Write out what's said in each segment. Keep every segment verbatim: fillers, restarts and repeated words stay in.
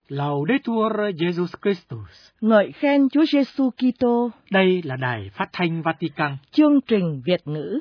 Laudetur Jesus Christus. Ngợi khen Chúa Giêsu Kitô. Đây là Đài Phát thanh Vatican. Chương trình Việt ngữ.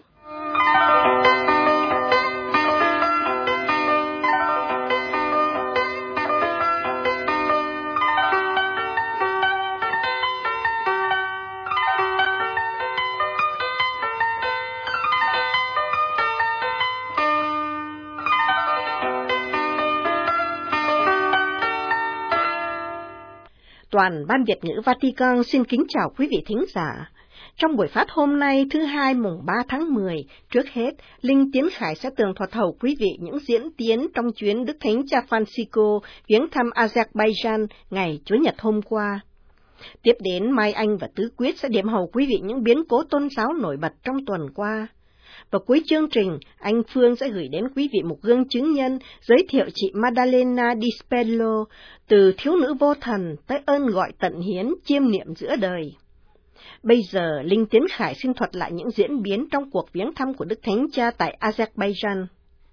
Toàn Ban Việt ngữ Vatican xin kính chào quý vị thính giả. Trong buổi phát hôm nay thứ hai mùng ba tháng mười, trước hết, Linh Tiến Khải sẽ tường thuật hầu quý vị những diễn tiến trong chuyến Đức Thánh Cha Francisco viếng thăm Azerbaijan ngày Chủ nhật hôm qua. Tiếp đến, Mai Anh và Tứ Quyết sẽ điểm hầu quý vị những biến cố tôn giáo nổi bật trong tuần qua. Và cuối chương trình, anh Phương sẽ gửi đến quý vị một gương chứng nhân giới thiệu chị Maddalena Di Spello, từ thiếu nữ vô thần tới ơn gọi tận hiến chiêm niệm giữa đời. Bây giờ, Linh Tiến Khải xin thuật lại những diễn biến trong cuộc viếng thăm của Đức Thánh Cha tại Azerbaijan.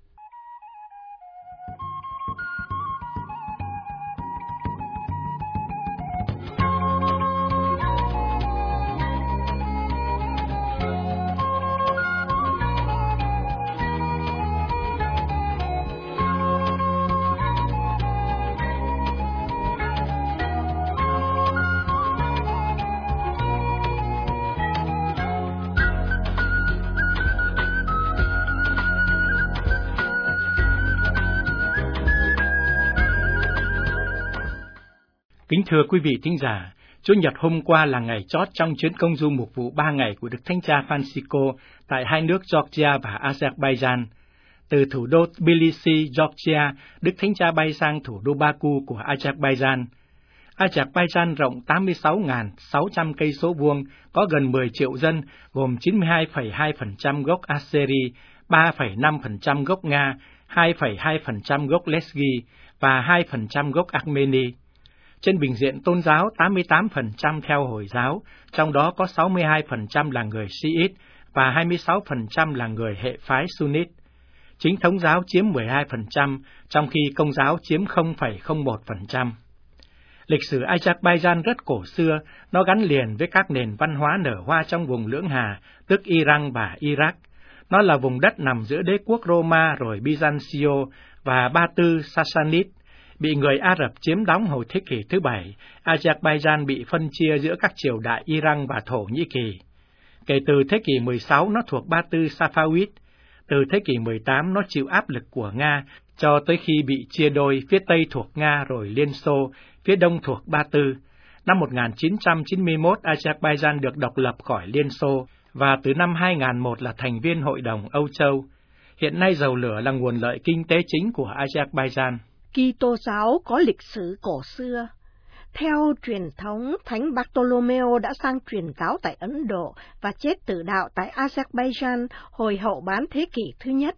Kính thưa quý vị thính giả, Chủ nhật hôm qua là ngày chót trong chuyến công du mục vụ ba ngày của Đức Thánh Cha Francisco tại hai nước Georgia và Azerbaijan. Từ thủ đô Tbilisi, Georgia, Đức Thánh Cha bay sang thủ đô Baku của Azerbaijan. Azerbaijan rộng tám mươi sáu nghìn sáu trăm cây số vuông, có gần mười triệu dân, gồm chín mươi hai phẩy hai phần trăm gốc Azeri, ba phẩy năm phần trăm gốc Nga, hai phẩy hai phần trăm gốc Lezgi và hai phần trăm gốc Armeni. Trên bình diện tôn giáo, tám mươi tám phần trăm theo Hồi giáo, trong đó có sáu mươi hai phần trăm là người Shiite và hai mươi sáu phần trăm là người hệ phái Sunnit. Chính thống giáo chiếm mười hai phần trăm, trong khi Công giáo chiếm không phẩy không một phần trăm. Lịch sử Azerbaijan rất cổ xưa, nó gắn liền với các nền văn hóa nở hoa trong vùng Lưỡng Hà, tức Iran và Iraq. Nó là vùng đất nằm giữa đế quốc Roma rồi Byzancio và Ba Tư Sassanid. Bị người Ả Rập chiếm đóng hồi thế kỷ thứ bảy, Azerbaijan bị phân chia giữa các triều đại Iran và Thổ Nhĩ Kỳ. Kể từ thế kỷ mười sáu, nó thuộc Ba Tư Safavid. Từ thế kỷ mười tám, nó chịu áp lực của Nga, cho tới khi bị chia đôi, phía Tây thuộc Nga rồi Liên Xô, phía Đông thuộc Ba Tư. Năm một nghìn chín trăm chín mươi mốt, Azerbaijan được độc lập khỏi Liên Xô, và từ năm hai nghìn một là thành viên Hội đồng Âu Châu. Hiện nay dầu lửa là nguồn lợi kinh tế chính của Azerbaijan. Kitô giáo có lịch sử cổ xưa. Theo truyền thống, Thánh Bartolomeo đã sang truyền giáo tại Ấn Độ và chết tử đạo tại Azerbaijan hồi hậu bán thế kỷ thứ nhất.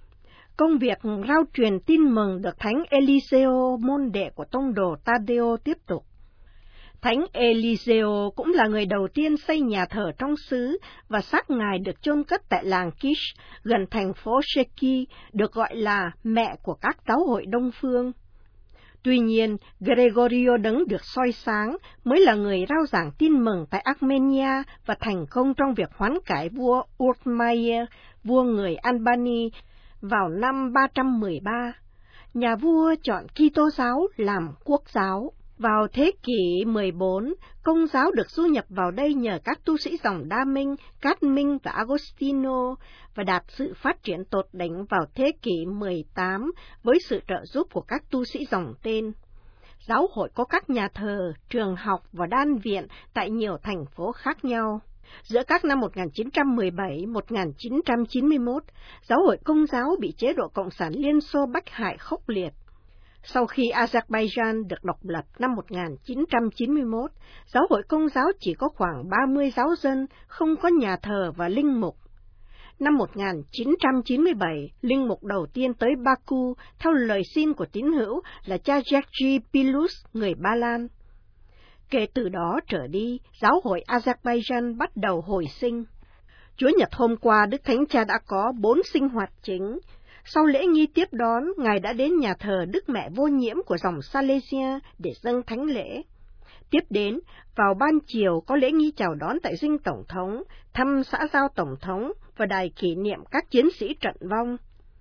Công việc rao truyền tin mừng được Thánh Eliseo, môn đệ của tông đồ Tadeo tiếp tục. Thánh Eliseo cũng là người đầu tiên xây nhà thờ trong xứ, và xác ngài được chôn cất tại làng Kish, gần thành phố Sheki, được gọi là mẹ của các giáo hội Đông Phương. Tuy nhiên, Gregorio Đấng được soi sáng mới là người rao giảng tin mừng tại Armenia và thành công trong việc hoán cải vua Urmayer, vua người Albany, vào năm ba trăm mười ba. Nhà vua chọn Kitô giáo làm quốc giáo. Vào thế kỷ mười bốn, Công giáo được du nhập vào đây nhờ các tu sĩ dòng Đa Minh, Cát Minh và Agostino, và đạt sự phát triển tột đỉnh vào thế kỷ mười tám với sự trợ giúp của các tu sĩ dòng Tên. Giáo hội có các nhà thờ, trường học và đan viện tại nhiều thành phố khác nhau. Giữa các năm một nghìn chín trăm mười bảy đến một nghìn chín trăm chín mươi mốt, giáo hội Công giáo bị chế độ Cộng sản Liên Xô bách hại khốc liệt. Sau khi Azerbaijan được độc lập năm một nghìn chín trăm chín mươi mốt, giáo hội Công giáo chỉ có khoảng ba mươi giáo dân, không có nhà thờ và linh mục. Năm một nghìn chín trăm chín mươi bảy, linh mục đầu tiên tới Baku theo lời xin của tín hữu là cha Georgi Pilus, người Ba Lan. Kể từ đó trở đi, giáo hội Azerbaijan bắt đầu hồi sinh. Chúa Nhật hôm qua, Đức Thánh Cha đã có bốn sinh hoạt chính. Sau lễ nghi tiếp đón, Ngài đã đến nhà thờ Đức Mẹ Vô Nhiễm của dòng Salesian để dâng thánh lễ. Tiếp đến, vào ban chiều có lễ nghi chào đón tại dinh Tổng thống, thăm xã giao Tổng thống và đài kỷ niệm các chiến sĩ trận vong.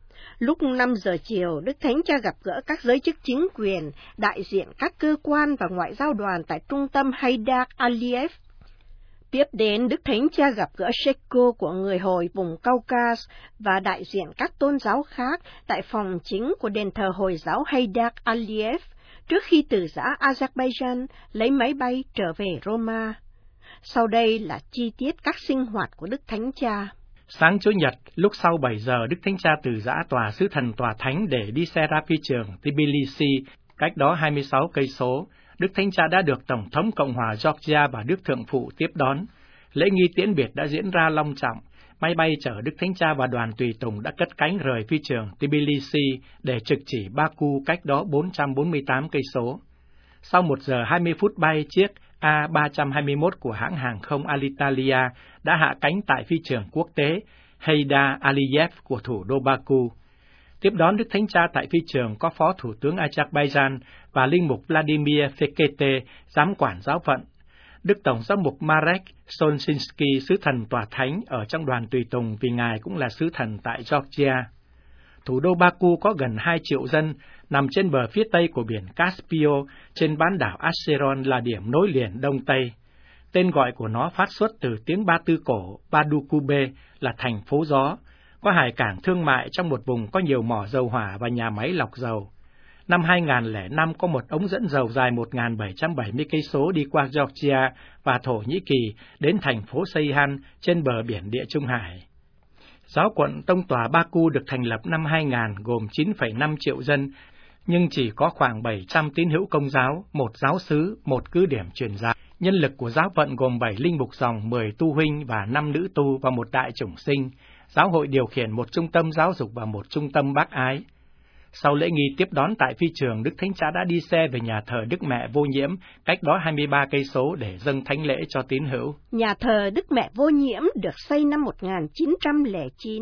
Lúc năm giờ chiều, Đức Thánh Cha gặp gỡ các giới chức chính quyền, đại diện các cơ quan và ngoại giao đoàn tại trung tâm Haydar Aliyev. Tiếp đến, Đức Thánh Cha gặp gỡ Sheko của người Hồi vùng Caucasus và đại diện các tôn giáo khác tại phòng chính của đền thờ Hồi giáo Haydar Aliyev, trước khi từ giã Azerbaijan lấy máy bay trở về Roma. Sau đây là chi tiết các sinh hoạt của Đức Thánh Cha. Sáng Chủ nhật, lúc sau bảy giờ, Đức Thánh Cha từ giã tòa sứ thần tòa thánh để đi xe ra phi trường Tbilisi, cách đó hai mươi sáu cây số. Đức Thánh Cha đã được Tổng thống Cộng hòa Georgia và Đức Thượng phụ tiếp đón. Lễ nghi tiễn biệt đã diễn ra long trọng. Máy bay chở Đức Thánh Cha và đoàn tùy tùng đã cất cánh rời phi trường Tbilisi để trực chỉ Baku, cách đó bốn trăm bốn mươi tám cây số. Sau một giờ hai mươi phút bay, chiếc A ba trăm hai mươi mốt của hãng hàng không Alitalia đã hạ cánh tại phi trường quốc tế Haydar Aliyev của thủ đô Baku. Tiếp đón Đức Thánh Cha tại phi trường có Phó Thủ tướng Azerbaijan và Linh mục Vladimir Fekete, giám quản giáo phận. Đức Tổng giám mục Marek Solshinsky, sứ thần tòa thánh ở trong đoàn tùy tùng vì ngài cũng là sứ thần tại Georgia. Thủ đô Baku có gần hai triệu dân, nằm trên bờ phía tây của biển Caspio, trên bán đảo Acheron là điểm nối liền Đông Tây. Tên gọi của nó phát xuất từ tiếng Ba Tư cổ, Badukube là thành phố gió, có hải cảng thương mại trong một vùng có nhiều mỏ dầu hỏa và nhà máy lọc dầu. Năm hai nghìn lẻ năm có một ống dẫn dầu dài một nghìn bảy trăm bảy mươi cây số đi qua Georgia và Thổ Nhĩ Kỳ đến thành phố Seyhan trên bờ biển Địa Trung Hải. Giáo quận Tông tòa Baku được thành lập năm hai nghìn gồm chín phẩy năm triệu dân, nhưng chỉ có khoảng bảy trăm tín hữu Công giáo, một giáo xứ, một cứ điểm truyền giáo. Nhân lực của giáo phận gồm bảy linh mục dòng, mười tu huynh và năm nữ tu và một đại chủng sinh. Giáo hội điều khiển một trung tâm giáo dục và một trung tâm bác ái. Sau lễ nghi tiếp đón tại phi trường, Đức Thánh Cha đã đi xe về nhà thờ Đức Mẹ Vô Nhiễm, cách đó hai mươi ba cây số để dâng thánh lễ cho tín hữu. Nhà thờ Đức Mẹ Vô Nhiễm được xây năm một nghìn chín trăm lẻ chín.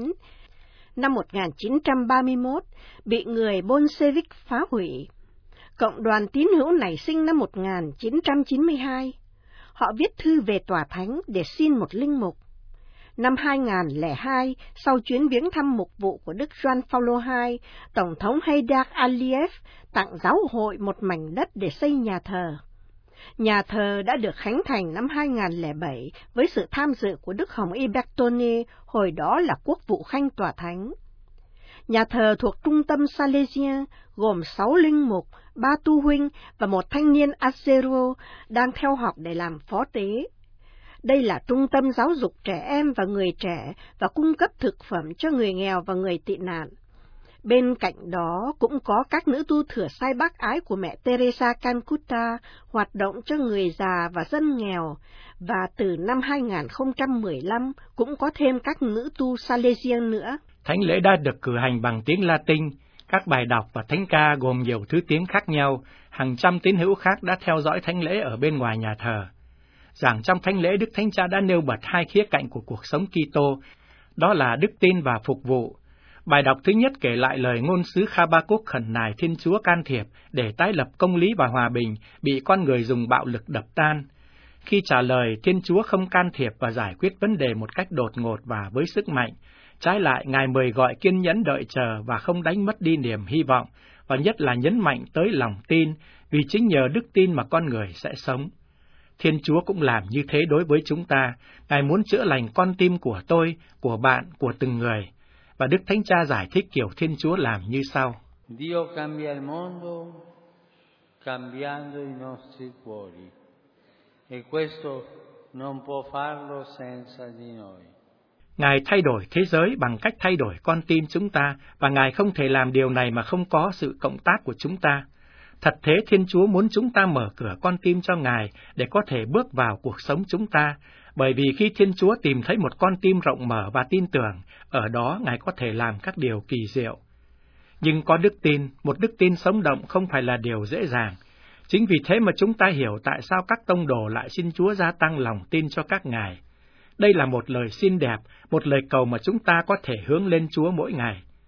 Năm một nghìn chín trăm ba mươi mốt, bị người Bolshevik phá hủy. Cộng đoàn tín hữu nảy sinh năm một nghìn chín trăm chín mươi hai. Họ viết thư về tòa thánh để xin một linh mục. Năm hai nghìn lẻ hai, sau chuyến viếng thăm mục vụ của Đức Gioan Phaolô hai, Tổng thống Haydar Aliyev tặng giáo hội một mảnh đất để xây nhà thờ. Nhà thờ đã được khánh thành năm hai nghìn lẻ bảy với sự tham dự của Đức Hồng Y Bertone, hồi đó là quốc vụ khanh tòa thánh. Nhà thờ thuộc trung tâm Salesian, gồm sáu linh mục, ba tu huynh và một thanh niên Azero đang theo học để làm phó tế. Đây là trung tâm giáo dục trẻ em và người trẻ và cung cấp thực phẩm cho người nghèo và người tị nạn. Bên cạnh đó cũng có các nữ tu thừa sai bác ái của mẹ Teresa Calcutta hoạt động cho người già và dân nghèo, và từ năm hai nghìn không trăm mười lăm cũng có thêm các nữ tu Salesian nữa. Thánh lễ đã được cử hành bằng tiếng Latin, các bài đọc và thánh ca gồm nhiều thứ tiếng khác nhau. Hàng trăm tín hữu khác đã theo dõi thánh lễ ở bên ngoài nhà thờ. Giảng trong thánh lễ, Đức Thánh Cha đã nêu bật hai khía cạnh của cuộc sống Kitô, đó là đức tin và phục vụ. Bài đọc thứ nhất kể lại lời ngôn sứ Habakkuk khẩn nài Thiên Chúa can thiệp để tái lập công lý và hòa bình bị con người dùng bạo lực đập tan. Khi trả lời, Thiên Chúa không can thiệp và giải quyết vấn đề một cách đột ngột và với sức mạnh. Trái lại, Ngài mời gọi kiên nhẫn đợi chờ và không đánh mất đi niềm hy vọng, và nhất là nhấn mạnh tới lòng tin, vì chính nhờ đức tin mà con người sẽ sống. Thiên Chúa cũng làm như thế đối với chúng ta. Ngài muốn chữa lành con tim của tôi, của bạn, của từng người. Và Đức Thánh Cha giải thích kiểu Thiên Chúa làm như sau. Dio cambia il mondo cambiando i nostri cuori. E questo non può farlo senza di noi. Ngài thay đổi thế giới bằng cách thay đổi con tim chúng ta, và Ngài không thể làm điều này mà không có sự cộng tác của chúng ta. Thật thế, Thiên Chúa muốn chúng ta mở cửa con tim cho Ngài để có thể bước vào cuộc sống chúng ta, bởi vì khi Thiên Chúa tìm thấy một con tim rộng mở và tin tưởng, ở đó Ngài có thể làm các điều kỳ diệu. Nhưng có đức tin, một đức tin sống động không phải là điều dễ dàng. Chính vì thế mà chúng ta hiểu tại sao các tông đồ lại xin Chúa gia tăng lòng tin cho các ngài. Đây là một lời xin đẹp, một lời cầu mà chúng ta có thể hướng lên Chúa mỗi ngày.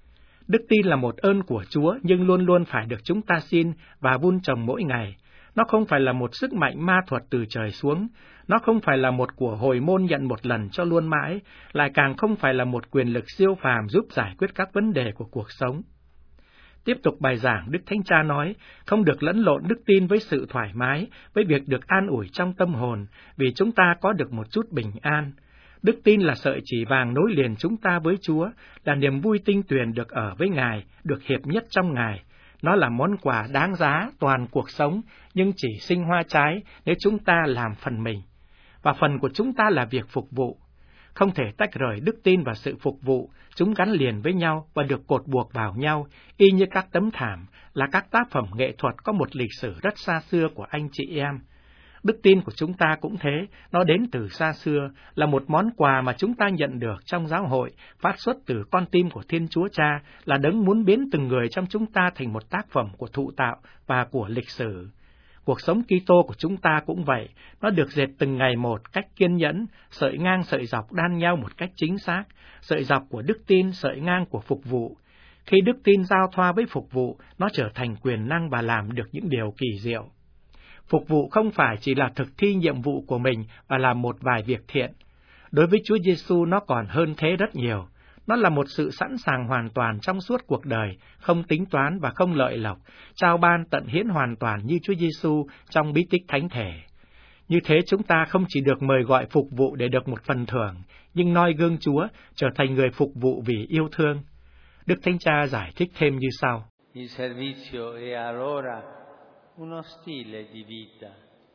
Đức tin là một ơn của Chúa nhưng luôn luôn phải được chúng ta xin và vun trồng mỗi ngày. Nó không phải là một sức mạnh ma thuật từ trời xuống, nó không phải là một của hồi môn nhận một lần cho luôn mãi, lại càng không phải là một quyền lực siêu phàm giúp giải quyết các vấn đề của cuộc sống. Tiếp tục bài giảng, Đức Thánh Cha nói, không được lẫn lộn đức tin với sự thoải mái, với việc được an ủi trong tâm hồn, vì chúng ta có được một chút bình an. Đức tin là sợi chỉ vàng nối liền chúng ta với Chúa, là niềm vui tinh tuyền được ở với Ngài, được hiệp nhất trong Ngài. Nó là món quà đáng giá toàn cuộc sống, nhưng chỉ sinh hoa trái nếu chúng ta làm phần mình. Và phần của chúng ta là việc phục vụ. Không thể tách rời đức tin và sự phục vụ, chúng gắn liền với nhau và được cột buộc vào nhau, y như các tấm thảm, là các tác phẩm nghệ thuật có một lịch sử rất xa xưa của anh chị em. Đức tin của chúng ta cũng thế, nó đến từ xa xưa, là một món quà mà chúng ta nhận được trong giáo hội, phát xuất từ con tim của Thiên Chúa Cha, là đấng muốn biến từng người trong chúng ta thành một tác phẩm của thụ tạo và của lịch sử. Cuộc sống Kitô của chúng ta cũng vậy, nó được dệt từng ngày một cách kiên nhẫn, sợi ngang sợi dọc đan nhau một cách chính xác, sợi dọc của đức tin, sợi ngang của phục vụ. Khi đức tin giao thoa với phục vụ, nó trở thành quyền năng và làm được những điều kỳ diệu. Phục vụ không phải chỉ là thực thi nhiệm vụ của mình và làm một vài việc thiện. Đối với Chúa Giêsu nó còn hơn thế rất nhiều. Nó là một sự sẵn sàng hoàn toàn trong suốt cuộc đời, không tính toán và không lợi lộc, trao ban tận hiến hoàn toàn như Chúa Giêsu trong bí tích thánh thể. Như thế chúng ta không chỉ được mời gọi phục vụ để được một phần thưởng, nhưng noi gương Chúa, trở thành người phục vụ vì yêu thương. Đức Thánh Cha giải thích thêm như sau. Il servizio è allora uno stile di vita,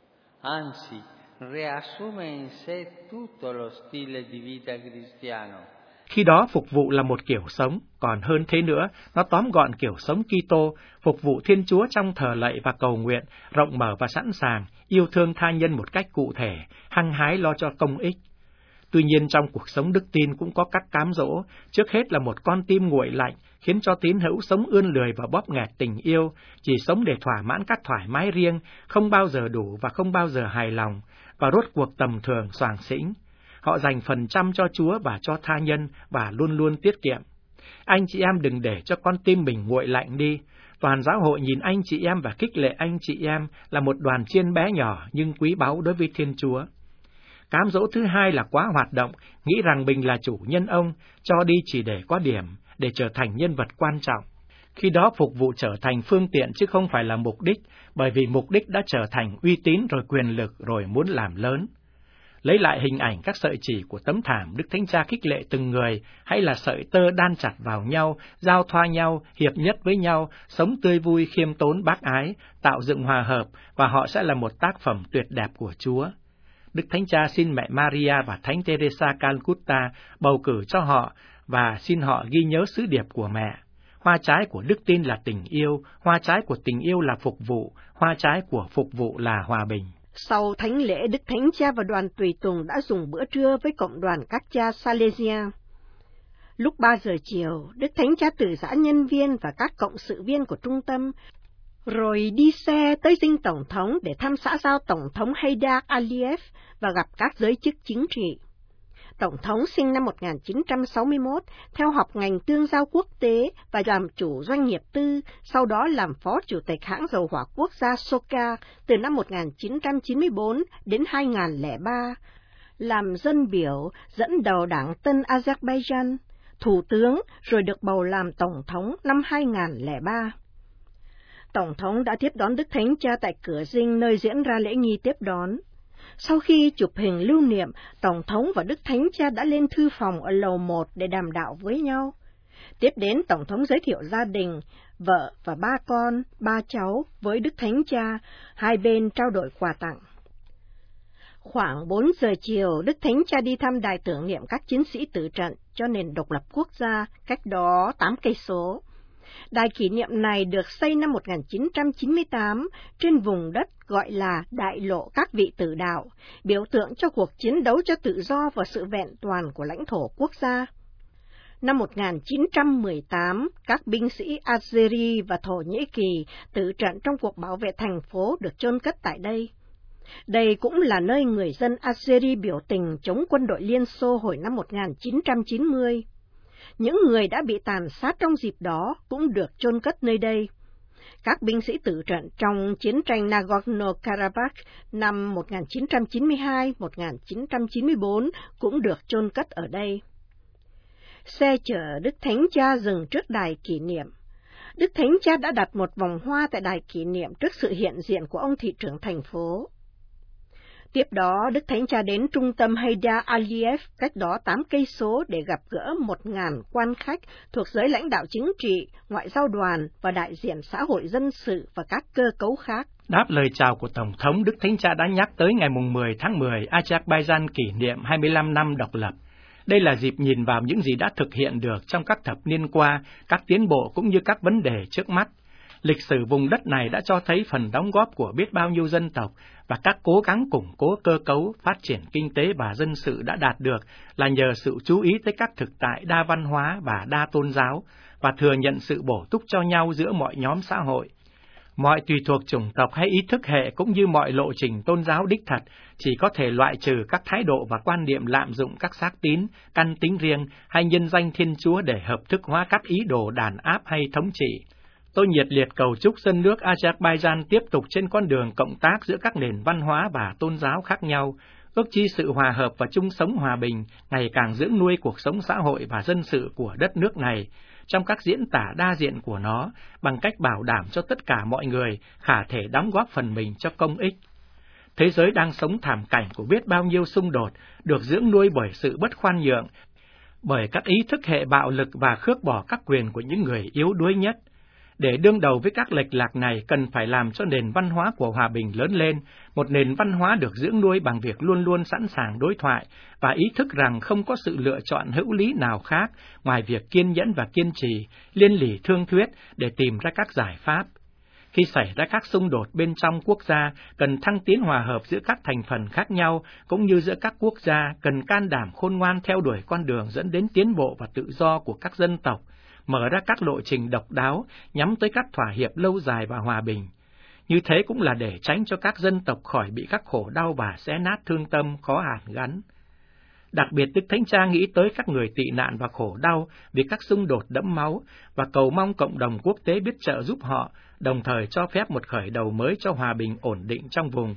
anzi riassume in sé tutto lo stile di vita cristiano. Khi đó phục vụ là một kiểu sống, còn hơn thế nữa, nó tóm gọn kiểu sống Kitô, phục vụ Thiên Chúa trong thờ lạy và cầu nguyện, rộng mở và sẵn sàng, yêu thương tha nhân một cách cụ thể, hăng hái lo cho công ích. Tuy nhiên trong cuộc sống đức tin cũng có các cám dỗ, trước hết là một con tim nguội lạnh, khiến cho tín hữu sống ươn lười và bóp nghẹt tình yêu, chỉ sống để thỏa mãn các thoải mái riêng, không bao giờ đủ và không bao giờ hài lòng, và rốt cuộc tầm thường xoàng xĩnh. Họ dành phần trăm cho Chúa và cho tha nhân và luôn luôn tiết kiệm. Anh chị em đừng để cho con tim mình nguội lạnh đi. Toàn giáo hội nhìn anh chị em và khích lệ anh chị em là một đoàn chiên bé nhỏ nhưng quý báu đối với Thiên Chúa. Cám dỗ thứ hai là quá hoạt động, nghĩ rằng mình là chủ nhân ông, cho đi chỉ để có điểm, để trở thành nhân vật quan trọng. Khi đó phục vụ trở thành phương tiện chứ không phải là mục đích, bởi vì mục đích đã trở thành uy tín rồi quyền lực rồi muốn làm lớn. Lấy lại hình ảnh các sợi chỉ của tấm thảm, Đức Thánh Cha khích lệ từng người, hãy là sợi tơ đan chặt vào nhau, giao thoa nhau, hiệp nhất với nhau, sống tươi vui, khiêm tốn, bác ái, tạo dựng hòa hợp, và họ sẽ là một tác phẩm tuyệt đẹp của Chúa. Đức Thánh Cha xin mẹ Maria và Thánh Teresa Calcutta bầu cử cho họ và xin họ ghi nhớ sứ điệp của mẹ. Hoa trái của đức tin là tình yêu, hoa trái của tình yêu là phục vụ, hoa trái của phục vụ là hòa bình. Sau thánh lễ, Đức Thánh Cha và đoàn tùy tùng đã dùng bữa trưa với cộng đoàn các cha Salesian. Lúc ba giờ chiều, Đức Thánh Cha từ giã nhân viên và các cộng sự viên của trung tâm, rồi đi xe tới dinh Tổng thống để thăm xã giao Tổng thống Haydar Aliyev và gặp các giới chức chính trị. Tổng thống sinh năm một nghìn chín trăm sáu mươi mốt, theo học ngành tương giao quốc tế và làm chủ doanh nghiệp tư, sau đó làm phó chủ tịch hãng dầu hỏa quốc gia Soka từ năm một nghìn chín trăm chín mươi tư đến hai nghìn không trăm lẻ ba, làm dân biểu dẫn đầu đảng Tân Azerbaijan, thủ tướng rồi được bầu làm tổng thống năm hai nghìn không trăm lẻ ba. Tổng thống đã tiếp đón Đức Thánh Cha tại cửa dinh nơi diễn ra lễ nghi tiếp đón. Sau khi chụp hình lưu niệm, Tổng thống và Đức Thánh Cha đã lên thư phòng ở lầu một để đàm đạo với nhau. Tiếp đến, Tổng thống giới thiệu gia đình, vợ và ba con, ba cháu với Đức Thánh Cha, hai bên trao đổi quà tặng. Khoảng bốn giờ chiều, Đức Thánh Cha đi thăm đài tưởng niệm các chiến sĩ tử trận cho nền độc lập quốc gia, cách đó tám cây số. Đài kỷ niệm này được xây năm một nghìn chín trăm chín mươi tám trên vùng đất gọi là Đại lộ các vị tử đạo, biểu tượng cho cuộc chiến đấu cho tự do và sự vẹn toàn của lãnh thổ quốc gia. Năm một nghìn chín trăm mười tám, các binh sĩ Algeria và Thổ Nhĩ Kỳ tử trận trong cuộc bảo vệ thành phố được chôn cất tại đây. Đây cũng là nơi người dân Algeria biểu tình chống quân đội Liên Xô hồi năm một nghìn chín trăm chín mươi. Những người đã bị tàn sát trong dịp đó cũng được chôn cất nơi đây. Các binh sĩ tử trận trong chiến tranh Nagorno-Karabakh năm một nghìn chín trăm chín mươi hai đến một nghìn chín trăm chín mươi tư cũng được chôn cất ở đây. Xe chở Đức Thánh Cha dừng trước đài kỷ niệm. Đức Thánh Cha đã đặt một vòng hoa tại đài kỷ niệm trước sự hiện diện của ông thị trưởng thành phố. Tiếp đó, Đức Thánh Cha đến trung tâm Heydar Aliyev cách đó tám cây số để gặp gỡ một ngàn quan khách thuộc giới lãnh đạo chính trị, ngoại giao đoàn và đại diện xã hội dân sự và các cơ cấu khác. Đáp lời chào của Tổng thống, Đức Thánh Cha đã nhắc tới ngày mười tháng mười, Azerbaijan kỷ niệm hai mươi lăm năm độc lập. Đây là dịp nhìn vào những gì đã thực hiện được trong các thập niên qua, các tiến bộ cũng như các vấn đề trước mắt. Lịch sử vùng đất này đã cho thấy phần đóng góp của biết bao nhiêu dân tộc và các cố gắng củng cố cơ cấu, phát triển kinh tế và dân sự đã đạt được là nhờ sự chú ý tới các thực tại đa văn hóa và đa tôn giáo và thừa nhận sự bổ túc cho nhau giữa mọi nhóm xã hội. Mọi tùy thuộc chủng tộc hay ý thức hệ cũng như mọi lộ trình tôn giáo đích thật chỉ có thể loại trừ các thái độ và quan niệm lạm dụng các xác tín, căn tính riêng hay nhân danh Thiên Chúa để hợp thức hóa các ý đồ đàn áp hay thống trị. Tôi nhiệt liệt cầu chúc dân nước Azerbaijan tiếp tục trên con đường cộng tác giữa các nền văn hóa và tôn giáo khác nhau, ước chi sự hòa hợp và chung sống hòa bình ngày càng dưỡng nuôi cuộc sống xã hội và dân sự của đất nước này, trong các diễn tả đa diện của nó, bằng cách bảo đảm cho tất cả mọi người khả thể đóng góp phần mình cho công ích. Thế giới đang sống thảm cảnh của biết bao nhiêu xung đột, được dưỡng nuôi bởi sự bất khoan nhượng, bởi các ý thức hệ bạo lực và khước bỏ các quyền của những người yếu đuối nhất. Để đương đầu với các lệch lạc này, cần phải làm cho nền văn hóa của hòa bình lớn lên, một nền văn hóa được dưỡng nuôi bằng việc luôn luôn sẵn sàng đối thoại và ý thức rằng không có sự lựa chọn hữu lý nào khác ngoài việc kiên nhẫn và kiên trì, liên lỉ thương thuyết để tìm ra các giải pháp. Khi xảy ra các xung đột bên trong quốc gia, cần thăng tiến hòa hợp giữa các thành phần khác nhau, cũng như giữa các quốc gia, cần can đảm khôn ngoan theo đuổi con đường dẫn đến tiến bộ và tự do của các dân tộc, mở ra các lộ trình độc đáo nhắm tới các thỏa hiệp lâu dài và hòa bình. Như thế cũng là để tránh cho các dân tộc khỏi bị các khổ đau và xé nát thương tâm khó hàn gắn. Đặc biệt, Đức Thánh Cha nghĩ tới các người tị nạn và khổ đau vì các xung đột đẫm máu và cầu mong cộng đồng quốc tế biết trợ giúp họ, đồng thời cho phép một khởi đầu mới cho hòa bình ổn định trong vùng.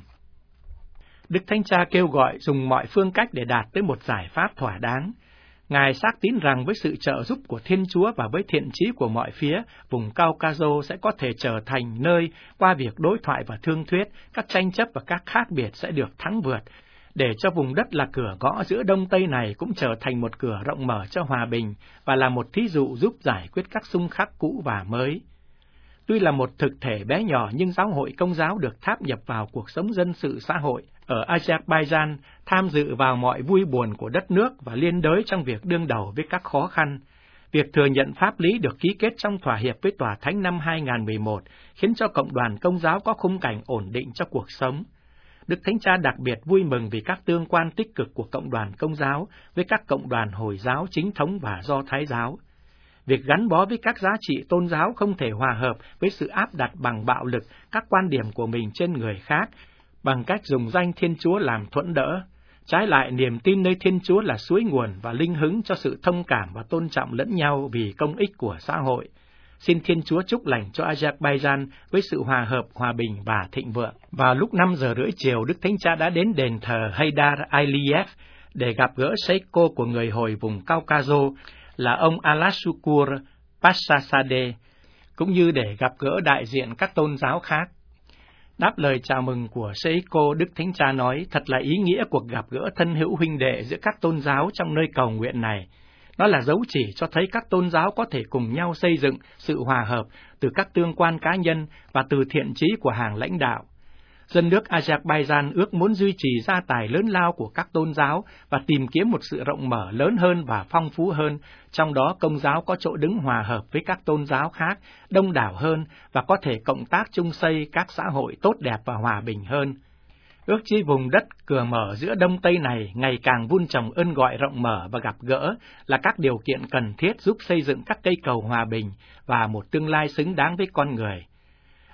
Đức Thánh Cha kêu gọi dùng mọi phương cách để đạt tới một giải pháp thỏa đáng. Ngài xác tín rằng với sự trợ giúp của Thiên Chúa và với thiện chí của mọi phía, vùng Caucaso sẽ có thể trở thành nơi, qua việc đối thoại và thương thuyết, các tranh chấp và các khác biệt sẽ được thắng vượt, để cho vùng đất là cửa ngõ giữa Đông Tây này cũng trở thành một cửa rộng mở cho hòa bình và là một thí dụ giúp giải quyết các xung khắc cũ và mới. Tuy là một thực thể bé nhỏ nhưng giáo hội Công giáo được tháp nhập vào cuộc sống dân sự xã hội ở Azerbaijan, tham dự vào mọi vui buồn của đất nước và liên đới trong việc đương đầu với các khó khăn. Việc thừa nhận pháp lý được ký kết trong thỏa hiệp với Tòa Thánh năm hai nghìn không trăm mười một khiến cho cộng đoàn Công giáo có khung cảnh ổn định cho cuộc sống. Đức Thánh Cha đặc biệt vui mừng vì các tương quan tích cực của cộng đoàn Công giáo với các cộng đoàn Hồi giáo chính thống và Do Thái giáo. Việc gắn bó với các giá trị tôn giáo không thể hòa hợp với sự áp đặt bằng bạo lực các quan điểm của mình trên người khác, bằng cách dùng danh Thiên Chúa làm thuẫn đỡ. Trái lại, niềm tin nơi Thiên Chúa là suối nguồn và linh hứng cho sự thông cảm và tôn trọng lẫn nhau vì công ích của xã hội. Xin Thiên Chúa chúc lành cho Azerbaijan với sự hòa hợp, hòa bình và thịnh vượng. Vào lúc năm giờ rưỡi chiều, Đức Thánh Cha đã đến đền thờ Heydar Aliyev để gặp gỡ Sheikho của người Hồi vùng Caucaso là ông Alashukur Pasasade, cũng như để gặp gỡ đại diện các tôn giáo khác. Đáp lời chào mừng của Sheikho, Đức Thánh Cha nói thật là ý nghĩa cuộc gặp gỡ thân hữu huynh đệ giữa các tôn giáo trong nơi cầu nguyện này. Nó là dấu chỉ cho thấy các tôn giáo có thể cùng nhau xây dựng sự hòa hợp từ các tương quan cá nhân và từ thiện chí của hàng lãnh đạo. Dân nước Azerbaijan ước muốn duy trì gia tài lớn lao của các tôn giáo và tìm kiếm một sự rộng mở lớn hơn và phong phú hơn, trong đó Công giáo có chỗ đứng hòa hợp với các tôn giáo khác, đông đảo hơn và có thể cộng tác chung xây các xã hội tốt đẹp và hòa bình hơn. Ước chi vùng đất cửa mở giữa Đông Tây này ngày càng vun trồng ơn gọi rộng mở và gặp gỡ là các điều kiện cần thiết giúp xây dựng các cây cầu hòa bình và một tương lai xứng đáng với con người.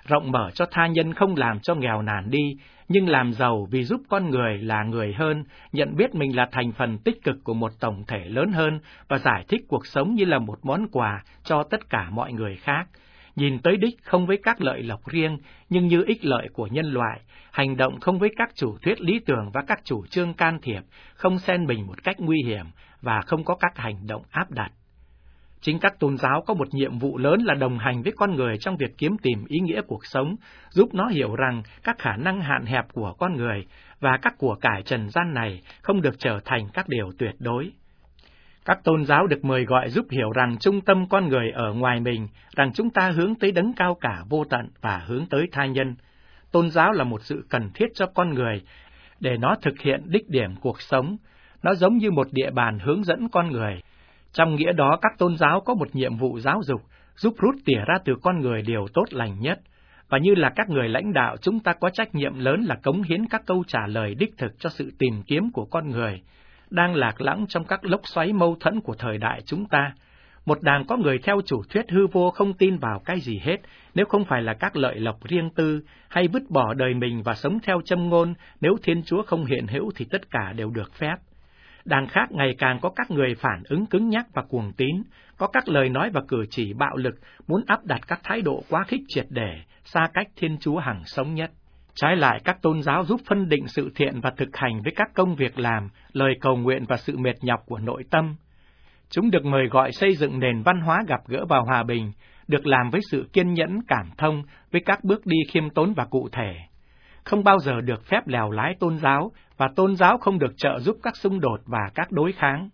rộng mở cho tha nhân không làm cho nghèo nàn đi, nhưng làm giàu vì giúp con người là người hơn, nhận biết mình là thành phần tích cực của một tổng thể lớn hơn và giải thích cuộc sống như là một món quà cho tất cả mọi người khác. Nhìn tới đích không với các lợi lộc riêng, nhưng như ích lợi của nhân loại, hành động không với các chủ thuyết lý tưởng và các chủ trương can thiệp, không xen mình một cách nguy hiểm và không có các hành động áp đặt. Chính các tôn giáo có một nhiệm vụ lớn là đồng hành với con người trong việc kiếm tìm ý nghĩa cuộc sống, giúp nó hiểu rằng các khả năng hạn hẹp của con người và các của cải trần gian này không được trở thành các điều tuyệt đối. Các tôn giáo được mời gọi giúp hiểu rằng trung tâm con người ở ngoài mình, rằng chúng ta hướng tới đấng cao cả vô tận và hướng tới tha nhân. Tôn giáo là một sự cần thiết cho con người để nó thực hiện đích điểm cuộc sống. Nó giống như một địa bàn hướng dẫn con người. Trong nghĩa đó, các tôn giáo có một nhiệm vụ giáo dục, giúp rút tỉa ra từ con người điều tốt lành nhất. Và như là các người lãnh đạo, chúng ta có trách nhiệm lớn là cống hiến các câu trả lời đích thực cho sự tìm kiếm của con người, đang lạc lõng trong các lốc xoáy mâu thuẫn của thời đại chúng ta. Một đảng có người theo chủ thuyết hư vô không tin vào cái gì hết, nếu không phải là các lợi lộc riêng tư, hay vứt bỏ đời mình và sống theo châm ngôn, nếu Thiên Chúa không hiện hữu thì tất cả đều được phép. Đảng khác ngày càng có các người phản ứng cứng nhắc và cuồng tín, có các lời nói và cử chỉ bạo lực, muốn áp đặt các thái độ quá khích triệt để, xa cách Thiên Chúa hằng sống nhất. Trái lại, các tôn giáo giúp phân định sự thiện và thực hành với các công việc làm, lời cầu nguyện và sự mệt nhọc của nội tâm. Chúng được mời gọi xây dựng nền văn hóa gặp gỡ và hòa bình, được làm với sự kiên nhẫn, cảm thông, với các bước đi khiêm tốn và cụ thể. Không bao giờ được phép lèo lái tôn giáo, và tôn giáo không được trợ giúp các xung đột và các đối kháng.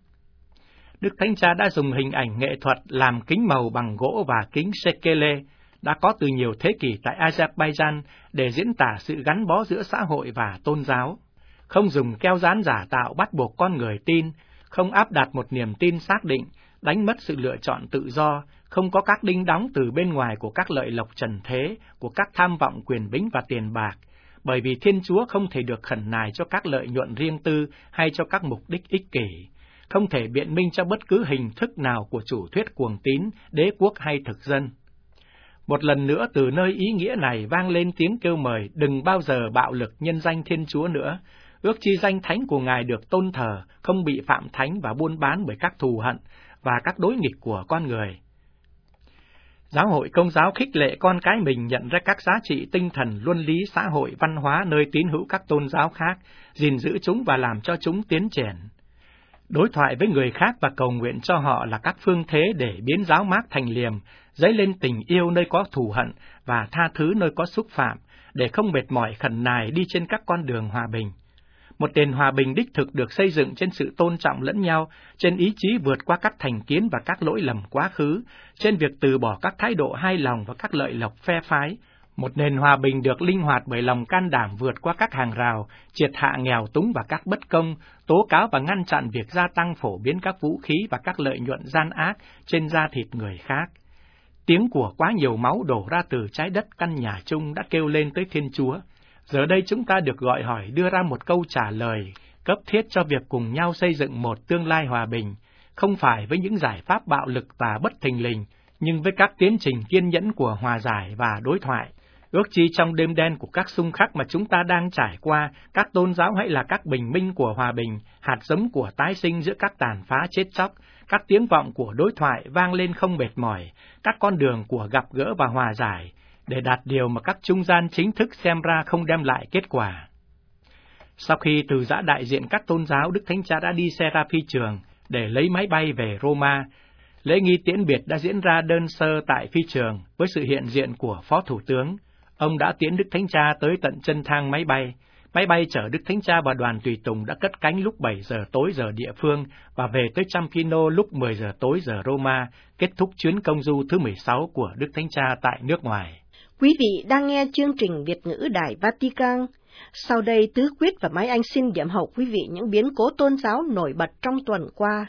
Đức Thánh Cha đã dùng hình ảnh nghệ thuật làm kính màu bằng gỗ và kính sekele, đã có từ nhiều thế kỷ tại Azerbaijan để diễn tả sự gắn bó giữa xã hội và tôn giáo. Không dùng keo dán giả tạo bắt buộc con người tin, không áp đặt một niềm tin xác định, đánh mất sự lựa chọn tự do, không có các đinh đóng từ bên ngoài của các lợi lộc trần thế, của các tham vọng quyền bính và tiền bạc, bởi vì Thiên Chúa không thể được khẩn nài cho các lợi nhuận riêng tư hay cho các mục đích ích kỷ, không thể biện minh cho bất cứ hình thức nào của chủ thuyết cuồng tín, đế quốc hay thực dân. Một lần nữa từ nơi ý nghĩa này vang lên tiếng kêu mời đừng bao giờ bạo lực nhân danh Thiên Chúa nữa, ước chi danh thánh của Ngài được tôn thờ, không bị phạm thánh và buôn bán bởi các thù hận và các đối nghịch của con người. Giáo hội Công giáo khích lệ con cái mình nhận ra các giá trị tinh thần, luân lý, xã hội, văn hóa nơi tín hữu các tôn giáo khác, gìn giữ chúng và làm cho chúng tiến triển. Đối thoại với người khác và cầu nguyện cho họ là các phương thế để biến giáo mác thành liềm, dấy lên tình yêu nơi có thù hận và tha thứ nơi có xúc phạm, để không mệt mỏi khẩn nài đi trên các con đường hòa bình. Một nền hòa bình đích thực được xây dựng trên sự tôn trọng lẫn nhau, trên ý chí vượt qua các thành kiến và các lỗi lầm quá khứ, trên việc từ bỏ các thái độ hai lòng và các lợi lộc phe phái. Một nền hòa bình được linh hoạt bởi lòng can đảm vượt qua các hàng rào, triệt hạ nghèo túng và các bất công, tố cáo và ngăn chặn việc gia tăng phổ biến các vũ khí và các lợi nhuận gian ác trên da thịt người khác. Tiếng của quá nhiều máu đổ ra từ trái đất căn nhà chung đã kêu lên tới Thiên Chúa. Giờ đây chúng ta được gọi hỏi đưa ra một câu trả lời cấp thiết cho việc cùng nhau xây dựng một tương lai hòa bình, không phải với những giải pháp bạo lực và bất thình lình, nhưng với các tiến trình kiên nhẫn của hòa giải và đối thoại. Ước chi trong đêm đen của các xung khắc mà chúng ta đang trải qua, các tôn giáo hãy là các bình minh của hòa bình, hạt giống của tái sinh giữa các tàn phá chết chóc, các tiếng vọng của đối thoại vang lên không mệt mỏi, các con đường của gặp gỡ và hòa giải, để đạt điều mà các trung gian chính thức xem ra không đem lại kết quả. Sau khi từ giã đại diện các tôn giáo, Đức Thánh Cha đã đi xe ra phi trường để lấy máy bay về Roma. Lễ nghi tiễn biệt đã diễn ra đơn sơ tại phi trường với sự hiện diện của Phó Thủ tướng. Ông đã tiễn Đức Thánh Cha tới tận chân thang máy bay. Máy bay chở Đức Thánh Cha và đoàn tùy tùng đã cất cánh lúc bảy giờ tối giờ địa phương và về tới Ciampino lúc mười giờ tối giờ Roma, kết thúc chuyến công du thứ mười sáu của Đức Thánh Cha tại nước ngoài. Quý vị đang nghe chương trình Việt ngữ Đài Vatican. Sau đây, Tứ Quyết và Mai Anh xin điểm hậu quý vị những biến cố tôn giáo nổi bật trong tuần qua.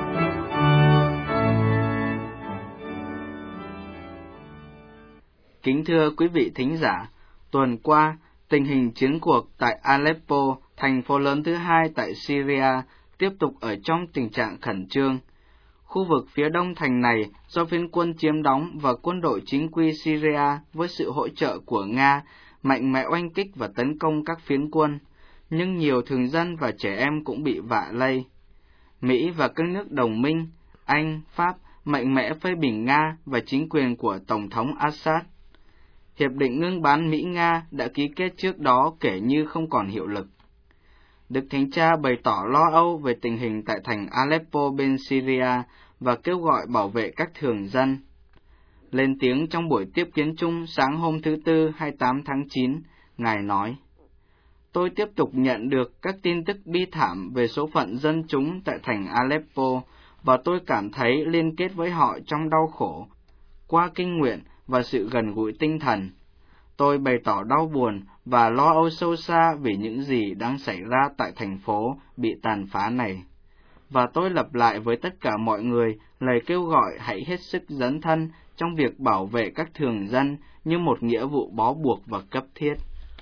Kính Kính thưa quý vị thính giả, tuần qua, tình hình chiến cuộc tại Aleppo, thành phố lớn thứ hai tại Syria, tiếp tục ở trong tình trạng khẩn trương. Khu vực phía đông thành này do phiến quân chiếm đóng và quân đội chính quy Syria với sự hỗ trợ của Nga mạnh mẽ oanh kích và tấn công các phiến quân, nhưng nhiều thường dân và trẻ em cũng bị vạ lây. Mỹ và các nước đồng minh, Anh, Pháp mạnh mẽ phê bình Nga và chính quyền của Tổng thống Assad. Hiệp định ngưng bắn Mỹ-Nga đã ký kết trước đó kể như không còn hiệu lực. Đức Thánh Cha bày tỏ lo âu về tình hình tại thành Aleppo bên Syria và kêu gọi bảo vệ các thường dân. Lên tiếng trong buổi tiếp kiến chung sáng hôm thứ Tư hai mươi tám tháng chín, Ngài nói: Tôi tiếp tục nhận được các tin tức bi thảm về số phận dân chúng tại thành Aleppo và tôi cảm thấy liên kết với họ trong đau khổ, qua kinh nguyện và sự gần gũi tinh thần. Tôi bày tỏ đau buồn và lo âu sâu xa vì những gì đang xảy ra tại thành phố bị tàn phá này. Và tôi lặp lại với tất cả mọi người lời kêu gọi hãy hết sức dấn thân trong việc bảo vệ các thường dân như một nghĩa vụ bó buộc và cấp thiết.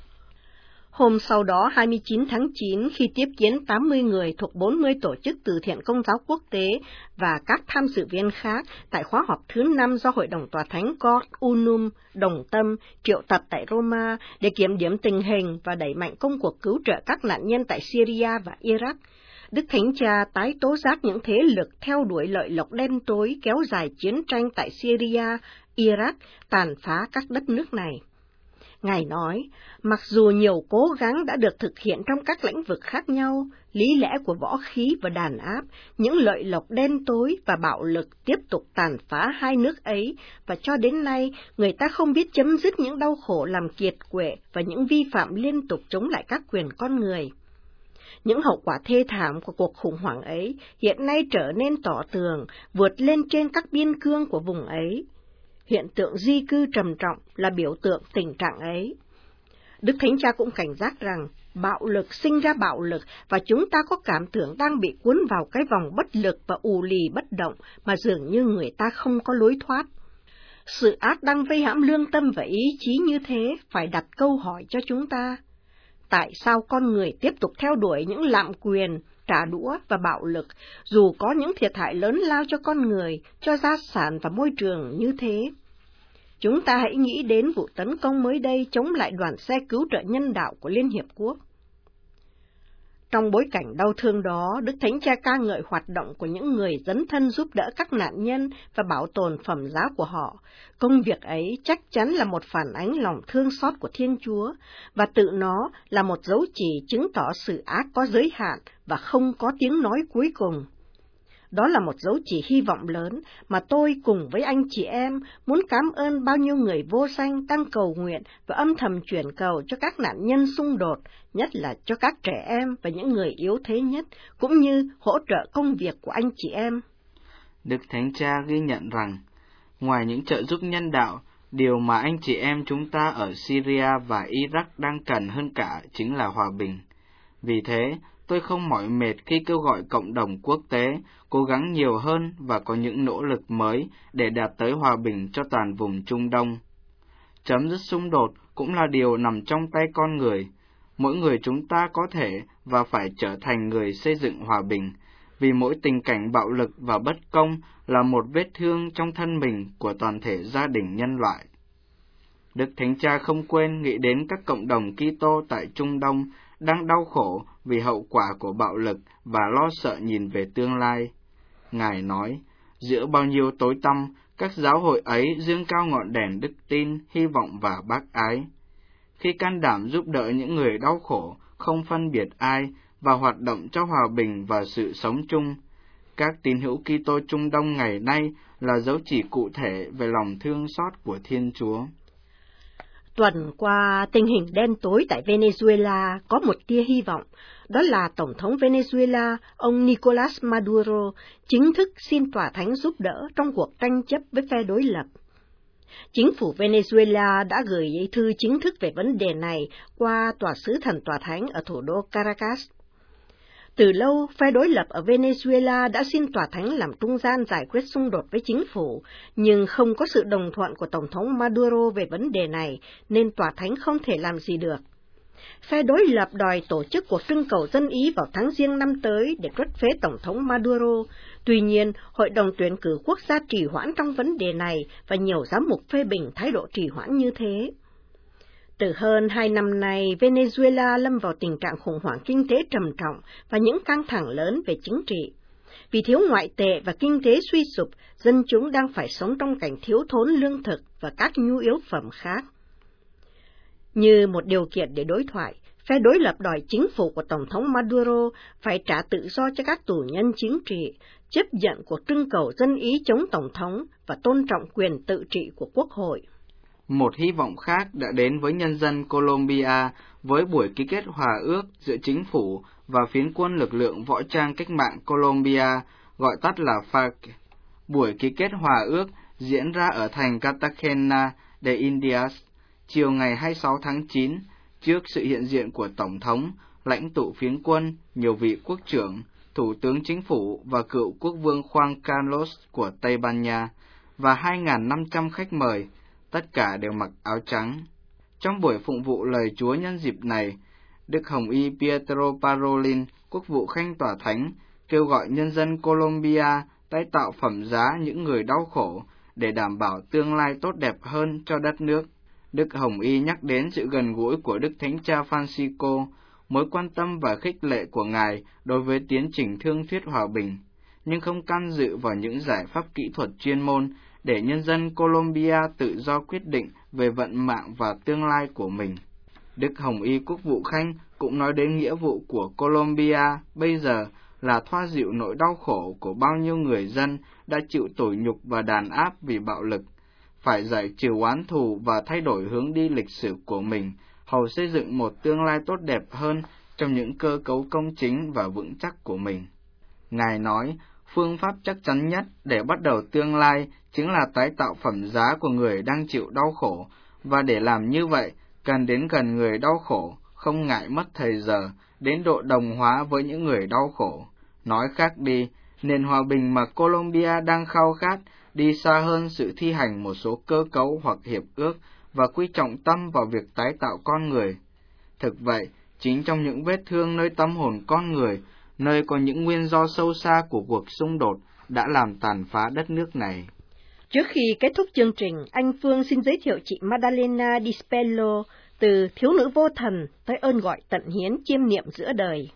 Hôm sau đó, hai mươi chín tháng chín, khi tiếp kiến tám mươi người thuộc bốn mươi tổ chức từ thiện công giáo quốc tế và các tham dự viên khác tại khóa họp thứ năm do Hội đồng Tòa Thánh Cor Unum đồng tâm triệu tập tại Roma để kiểm điểm tình hình và đẩy mạnh công cuộc cứu trợ các nạn nhân tại Syria và Iraq, Đức Thánh Cha tái tố giác những thế lực theo đuổi lợi lộc đen tối kéo dài chiến tranh tại Syria, Iraq, tàn phá các đất nước này. Ngài nói, mặc dù nhiều cố gắng đã được thực hiện trong các lĩnh vực khác nhau, lý lẽ của võ khí và đàn áp, những lợi lộc đen tối và bạo lực tiếp tục tàn phá hai nước ấy, và cho đến nay, người ta không biết chấm dứt những đau khổ làm kiệt quệ và những vi phạm liên tục chống lại các quyền con người. Những hậu quả thê thảm của cuộc khủng hoảng ấy hiện nay trở nên tỏ tường, vượt lên trên các biên cương của vùng ấy. Hiện tượng di cư trầm trọng là biểu tượng tình trạng ấy. Đức Thánh Cha cũng cảnh giác rằng bạo lực sinh ra bạo lực và chúng ta có cảm tưởng đang bị cuốn vào cái vòng bất lực và ù lì bất động mà dường như người ta không có lối thoát. Sự ác đang vây hãm lương tâm và ý chí như thế phải đặt câu hỏi cho chúng ta. Tại sao con người tiếp tục theo đuổi những lạm quyền, trả đũa và bạo lực, dù có những thiệt hại lớn lao cho con người, cho gia sản và môi trường như thế? Chúng ta hãy nghĩ đến vụ tấn công mới đây chống lại đoàn xe cứu trợ nhân đạo của Liên Hiệp Quốc. Trong bối cảnh đau thương đó, Đức Thánh Cha ca ngợi hoạt động của những người dấn thân giúp đỡ các nạn nhân và bảo tồn phẩm giá của họ. Công việc ấy chắc chắn là một phản ánh lòng thương xót của Thiên Chúa, và tự nó là một dấu chỉ chứng tỏ sự ác có giới hạn và không có tiếng nói cuối cùng. Đó là một dấu chỉ hy vọng lớn mà tôi cùng với anh chị em muốn cảm ơn bao nhiêu người vô danh đang cầu nguyện và âm thầm chuyển cầu cho các nạn nhân xung đột, nhất là cho các trẻ em và những người yếu thế nhất, cũng như hỗ trợ công việc của anh chị em. Đức Thánh Cha ghi nhận rằng, ngoài những trợ giúp nhân đạo, điều mà anh chị em chúng ta ở Syria và Iraq đang cần hơn cả chính là hòa bình. Vì thế, tôi không mỏi mệt khi kêu gọi cộng đồng quốc tế cố gắng nhiều hơn và có những nỗ lực mới để đạt tới hòa bình cho toàn vùng Trung Đông. Chấm dứt xung đột cũng là điều nằm trong tay con người. Mỗi người chúng ta có thể và phải trở thành người xây dựng hòa bình, vì mỗi tình cảnh bạo lực và bất công là một vết thương trong thân mình của toàn thể gia đình nhân loại. Đức Thánh Cha không quên nghĩ đến các cộng đồng Kitô tại Trung Đông đang đau khổ vì hậu quả của bạo lực và lo sợ nhìn về tương lai. Ngài nói, giữa bao nhiêu tối tăm, các giáo hội ấy dương cao ngọn đèn đức tin, hy vọng và bác ái. Khi can đảm giúp đỡ những người đau khổ, không phân biệt ai, và hoạt động cho hòa bình và sự sống chung, các tín hữu Kitô Trung Đông ngày nay là dấu chỉ cụ thể về lòng thương xót của Thiên Chúa. Tuần qua, tình hình đen tối tại Venezuela có một tia hy vọng, đó là Tổng thống Venezuela, ông Nicolas Maduro, chính thức xin Tòa Thánh giúp đỡ trong cuộc tranh chấp với phe đối lập. Chính phủ Venezuela đã gửi giấy thư chính thức về vấn đề này qua Tòa sứ thần Tòa Thánh ở thủ đô Caracas. Từ lâu, phe đối lập ở Venezuela đã xin tòa thánh làm trung gian giải quyết xung đột với chính phủ, nhưng không có sự đồng thuận của Tổng thống Maduro về vấn đề này, nên tòa thánh không thể làm gì được. Phe đối lập đòi tổ chức cuộc trưng cầu dân ý vào tháng Giêng năm tới để truất phế Tổng thống Maduro. Tuy nhiên, Hội đồng tuyển cử quốc gia trì hoãn trong vấn đề này và nhiều giám mục phê bình thái độ trì hoãn như thế. Từ hơn hai năm nay, Venezuela lâm vào tình trạng khủng hoảng kinh tế trầm trọng và những căng thẳng lớn về chính trị. Vì thiếu ngoại tệ và kinh tế suy sụp, dân chúng đang phải sống trong cảnh thiếu thốn lương thực và các nhu yếu phẩm khác. Như một điều kiện để đối thoại, phe đối lập đòi chính phủ của Tổng thống Maduro phải trả tự do cho các tù nhân chính trị, chấp nhận cuộc trưng cầu dân ý chống Tổng thống và tôn trọng quyền tự trị của Quốc hội. Một hy vọng khác đã đến với nhân dân Colombia với buổi ký kết hòa ước giữa chính phủ và phiến quân lực lượng võ trang cách mạng Colombia, gọi tắt là FARC. Buổi ký kết hòa ước diễn ra ở thành Cartagena de Indias, chiều ngày hai mươi sáu tháng chín, trước sự hiện diện của Tổng thống, lãnh tụ phiến quân, nhiều vị quốc trưởng, Thủ tướng Chính phủ và cựu quốc vương Juan Carlos của Tây Ban Nha, và hai nghìn năm trăm khách mời, tất cả đều mặc áo trắng. Trong buổi phụng vụ lời Chúa nhân dịp này, Đức Hồng Y Pietro Parolin, quốc vụ khanh tòa thánh, kêu gọi nhân dân Colombia tái tạo phẩm giá những người đau khổ để đảm bảo tương lai tốt đẹp hơn cho đất nước. Đức Hồng Y nhắc đến sự gần gũi của Đức Thánh Cha Francisco, mối quan tâm và khích lệ của Ngài đối với tiến trình thương thuyết hòa bình, nhưng không can dự vào những giải pháp kỹ thuật chuyên môn để nhân dân Colombia tự do quyết định về vận mạng và tương lai của mình. Đức Hồng Y Quốc vụ Khanh cũng nói đến nghĩa vụ của Colombia bây giờ là thoa dịu nỗi đau khổ của bao nhiêu người dân đã chịu tủi nhục và đàn áp vì bạo lực, phải giải trừ oán thù và thay đổi hướng đi lịch sử của mình, hầu xây dựng một tương lai tốt đẹp hơn trong những cơ cấu công chính và vững chắc của mình. Ngài nói, phương pháp chắc chắn nhất để bắt đầu tương lai chính là tái tạo phẩm giá của người đang chịu đau khổ, và để làm như vậy, cần đến gần người đau khổ, không ngại mất thời giờ, đến độ đồng hóa với những người đau khổ. Nói khác đi, nền hòa bình mà Colombia đang khao khát đi xa hơn sự thi hành một số cơ cấu hoặc hiệp ước và quy trọng tâm vào việc tái tạo con người. Thực vậy, chính trong những vết thương nơi tâm hồn con người, nơi có những nguyên do sâu xa của cuộc xung đột đã làm tàn phá đất nước này. Trước khi kết thúc chương trình, anh Phương xin giới thiệu chị Madalena Dispello, từ thiếu nữ vô thần tới ơn gọi tận hiến chiêm niệm giữa đời.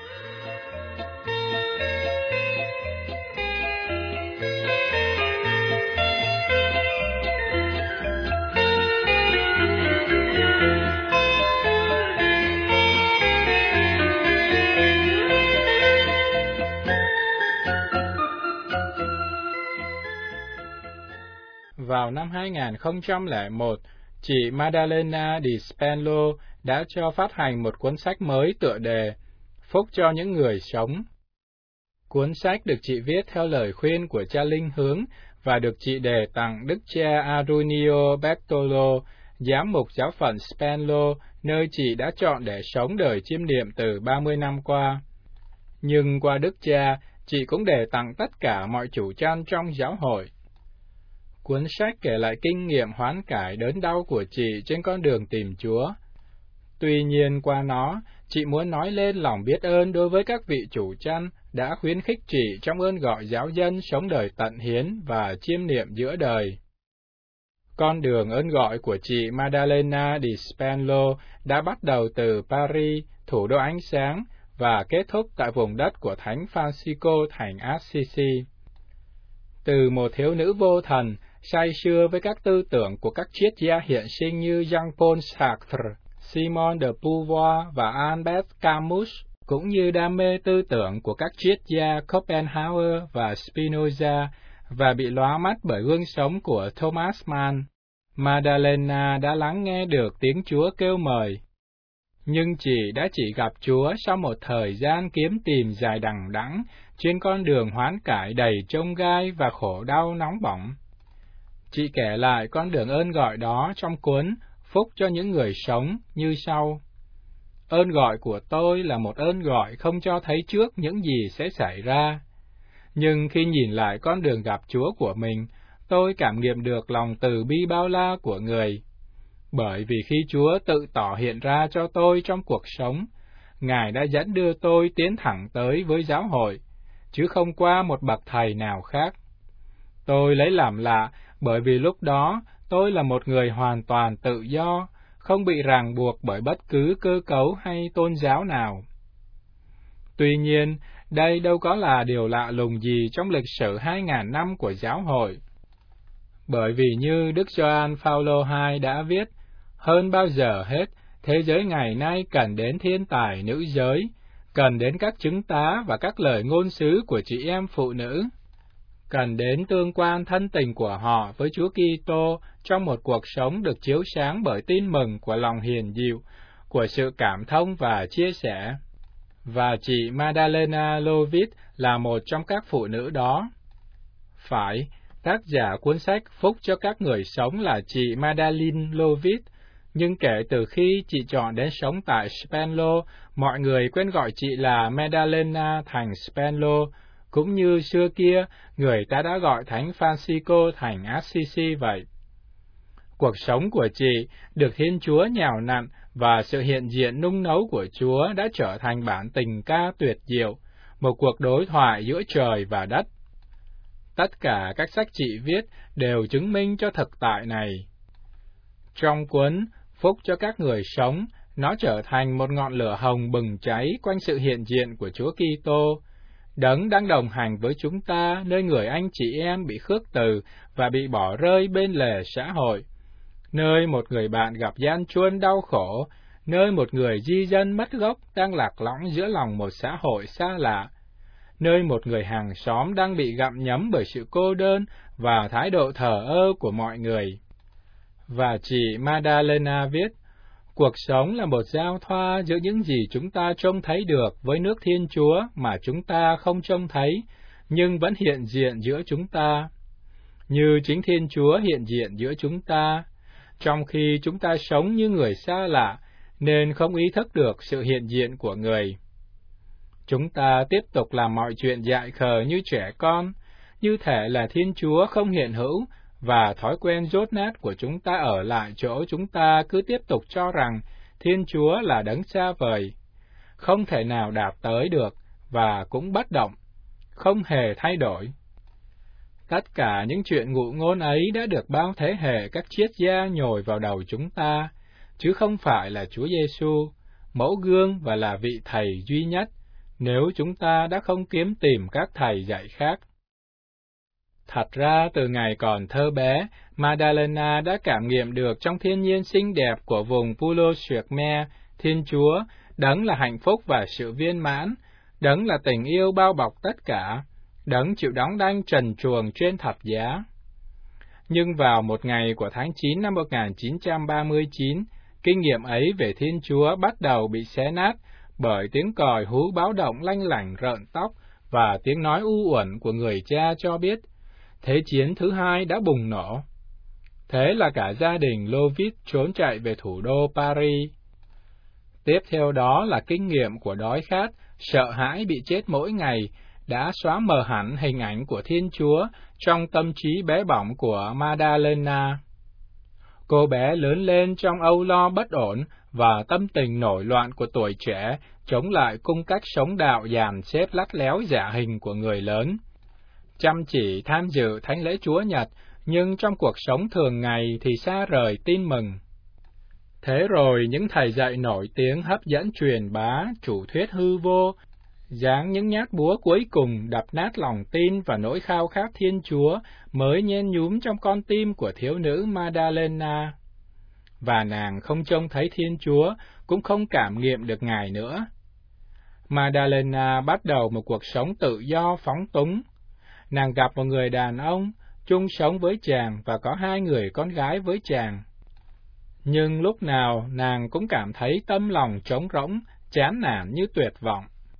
Vào năm hai nghìn không trăm lẻ một, chị Madalena Dispello đã cho phát hành một cuốn sách mới tựa đề Phúc cho những người sống. Cuốn sách được chị viết theo lời khuyên của cha Linh Hướng và được chị đề tặng Đức cha Arunio Bertolo, giám mục giáo phận Spenlo, nơi chị đã chọn để sống đời chiêm niệm từ ba mươi năm qua. Nhưng qua Đức cha, chị cũng đề tặng tất cả mọi chủ chăn trong giáo hội. Cuốn sách kể lại kinh nghiệm hoán cải đớn đau của chị trên con đường tìm Chúa. Tuy nhiên qua nó, chị muốn nói lên lòng biết ơn đối với các vị chủ chăn đã khuyến khích chị trong ơn gọi giáo dân sống đời tận hiến và chiêm niệm giữa đời. Con đường ơn gọi của chị Madalena Dispello đã bắt đầu từ Paris, thủ đô ánh sáng, và kết thúc tại vùng đất của Thánh Francisco thành Assisi. Từ một thiếu nữ vô thần, say sưa với các tư tưởng của các triết gia hiện sinh như Jean-Paul Sartre, Simone de Beauvoir và Albert Camus, cũng như đam mê tư tưởng của các triết gia Schopenhauer và Spinoza, và bị lóa mắt bởi gương sống của Thomas Mann, Madalena đã lắng nghe được tiếng Chúa kêu mời. Nhưng chị đã chỉ gặp Chúa sau một thời gian kiếm tìm dài đằng đẵng trên con đường hoán cải đầy chông gai và khổ đau nóng bỏng. Chị kể lại con đường ơn gọi đó trong cuốn Phúc cho những người sống như sau. Ơn gọi của tôi là một ơn gọi không cho thấy trước những gì sẽ xảy ra. Nhưng khi nhìn lại con đường gặp Chúa của mình, tôi cảm nghiệm được lòng từ bi bao la của Người. Bởi vì khi Chúa tự tỏ hiện ra cho tôi trong cuộc sống, Ngài đã dẫn đưa tôi tiến thẳng tới với giáo hội, chứ không qua một bậc thầy nào khác. Tôi lấy làm lạ, bởi vì lúc đó tôi là một người hoàn toàn tự do, không bị ràng buộc bởi bất cứ cơ cấu hay tôn giáo nào. Tuy nhiên, đây đâu có là điều lạ lùng gì trong lịch sử hai ngàn năm của giáo hội. Bởi vì như Đức Gioan Phaolô hai đã viết, hơn bao giờ hết, thế giới ngày nay cần đến thiên tài nữ giới, cần đến các chứng tá và các lời ngôn sứ của chị em phụ nữ, cần đến tương quan thân tình của họ với Chúa Kitô trong một cuộc sống được chiếu sáng bởi tin mừng của lòng hiền dịu, của sự cảm thông và chia sẻ. Và chị Madalena Lovit là một trong các phụ nữ đó. Phải, tác giả cuốn sách Phúc cho các người sống là chị Madalyn Lovit, nhưng kể từ khi chị chọn đến sống tại Spenlo, mọi người quen gọi chị là Madalena thành Spenlo, cũng như xưa kia, người ta đã gọi Thánh Francisco thành Assisi vậy. Cuộc sống của chị được Thiên Chúa nhào nặn và sự hiện diện nung nấu của Chúa đã trở thành bản tình ca tuyệt diệu, một cuộc đối thoại giữa trời và đất. Tất cả các sách chị viết đều chứng minh cho thực tại này. Trong cuốn Phúc cho các người sống, nó trở thành một ngọn lửa hồng bừng cháy quanh sự hiện diện của Chúa Kitô, Đấng đang đồng hành với chúng ta nơi người anh chị em bị khước từ và bị bỏ rơi bên lề xã hội, nơi một người bạn gặp gian truân đau khổ, nơi một người di dân mất gốc đang lạc lõng giữa lòng một xã hội xa lạ, nơi một người hàng xóm đang bị gặm nhấm bởi sự cô đơn và thái độ thờ ơ của mọi người. Và chị Madalena viết, cuộc sống là một giao thoa giữa những gì chúng ta trông thấy được với nước Thiên Chúa mà chúng ta không trông thấy, nhưng vẫn hiện diện giữa chúng ta. Như chính Thiên Chúa hiện diện giữa chúng ta, trong khi chúng ta sống như người xa lạ, nên không ý thức được sự hiện diện của Người. Chúng ta tiếp tục làm mọi chuyện dại khờ như trẻ con, như thể là Thiên Chúa không hiện hữu, và thói quen dốt nát của chúng ta ở lại chỗ chúng ta cứ tiếp tục cho rằng Thiên Chúa là đấng xa vời, không thể nào đạt tới được và cũng bất động, không hề thay đổi. Tất cả những chuyện ngụ ngôn ấy đã được bao thế hệ các triết gia nhồi vào đầu chúng ta, chứ không phải là Chúa Giêsu, mẫu gương và là vị thầy duy nhất, nếu chúng ta đã không kiếm tìm các thầy dạy khác. Thật ra, từ ngày còn thơ bé, Madalena đã cảm nghiệm được trong thiên nhiên xinh đẹp của vùng Pulo-Suekme, Thiên Chúa, đấng là hạnh phúc và sự viên mãn, đấng là tình yêu bao bọc tất cả, đấng chịu đóng đanh trần truồng trên thập giá. Nhưng vào một ngày của tháng chín năm một nghìn chín trăm ba mươi chín, kinh nghiệm ấy về Thiên Chúa bắt đầu bị xé nát bởi tiếng còi hú báo động lanh lảnh rợn tóc và tiếng nói u uẩn của người cha cho biết Thế chiến thứ hai đã bùng nổ. Thế là cả gia đình Lovit trốn chạy về thủ đô Paris. Tiếp theo đó là kinh nghiệm của đói khát, sợ hãi bị chết mỗi ngày, đã xóa mờ hẳn hình ảnh của Thiên Chúa trong tâm trí bé bỏng của Madalena. Cô bé lớn lên trong âu lo bất ổn và tâm tình nổi loạn của tuổi trẻ, chống lại cung cách sống đạo dàn xếp lắt léo giả hình của người lớn. Chăm chỉ tham dự thánh lễ Chúa Nhật, nhưng trong cuộc sống thường ngày thì xa rời tin mừng. Thế rồi những thầy dạy nổi tiếng hấp dẫn truyền bá chủ thuyết hư vô, giáng những nhát búa cuối cùng đập nát lòng tin và nỗi khao khát Thiên Chúa mới nhen nhúm trong con tim của thiếu nữ Madalena. Và nàng không trông thấy Thiên Chúa, cũng không cảm nghiệm được Ngài nữa. Madalena bắt đầu một cuộc sống tự do phóng túng. Nàng gặp một người đàn ông, chung sống với chàng và có hai người con gái với chàng. Nhưng lúc nào nàng cũng cảm thấy tâm lòng trống rỗng, chán nản như tuyệt vọng.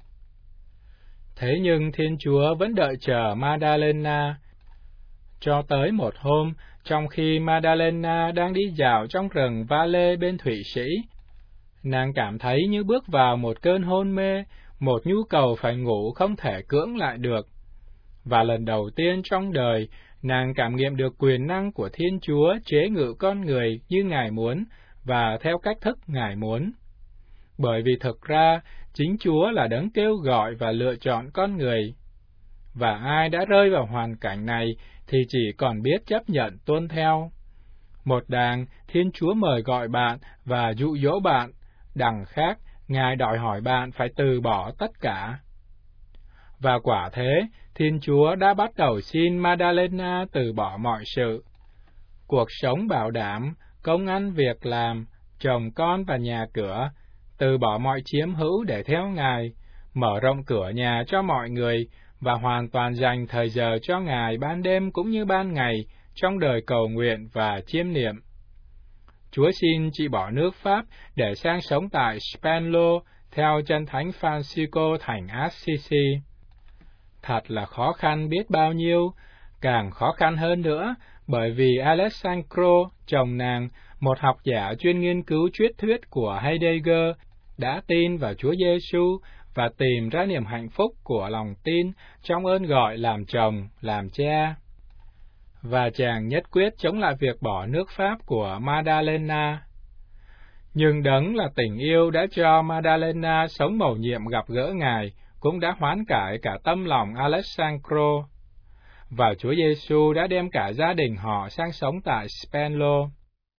Thế nhưng Thiên Chúa vẫn đợi chờ Madalena. Cho tới một hôm, trong khi Madalena đang đi dạo trong rừng Valais bên Thụy Sĩ, Nàng cảm thấy như bước vào một cơn hôn mê, một nhu cầu phải ngủ không thể cưỡng lại được. Và lần đầu tiên trong đời, nàng cảm nghiệm được quyền năng của Thiên Chúa chế ngự con người như Ngài muốn và theo cách thức Ngài muốn. Bởi vì thực ra, chính Chúa là đấng kêu gọi và lựa chọn con người. Và ai đã rơi vào hoàn cảnh này thì chỉ còn biết chấp nhận tuân theo. Một đàng, Thiên Chúa mời gọi bạn và dụ dỗ bạn, đằng khác, Ngài đòi hỏi bạn phải từ bỏ tất cả. Và quả thế, Thiên Chúa đã bắt đầu xin Madalena từ bỏ mọi sự. Cuộc sống bảo đảm, công ăn việc làm, chồng con và nhà cửa, từ bỏ mọi chiếm hữu để theo Ngài, mở rộng cửa nhà cho mọi người, và hoàn toàn dành thời giờ cho Ngài ban đêm cũng như ban ngày, trong đời cầu nguyện và chiêm niệm. Chúa xin chị bỏ nước Pháp để sang sống tại Spenlo theo chân Thánh Francisco thành Assisi. Thật là khó khăn biết bao nhiêu, càng khó khăn hơn nữa, bởi vì Alessandro, chồng nàng, một học giả chuyên nghiên cứu triết thuyết của Heidegger, đã tin vào Chúa Giêsu và tìm ra niềm hạnh phúc của lòng tin trong ơn gọi làm chồng, làm cha. Và chàng nhất quyết chống lại việc bỏ nước Pháp của Madalena. Nhưng đấng là tình yêu đã cho Madalena sống mầu nhiệm gặp gỡ Ngài, cũng đã hoán cải cả tâm lòng Alessandro. Và Chúa Giêsu đã đem cả gia đình họ sang sống tại Spenlo.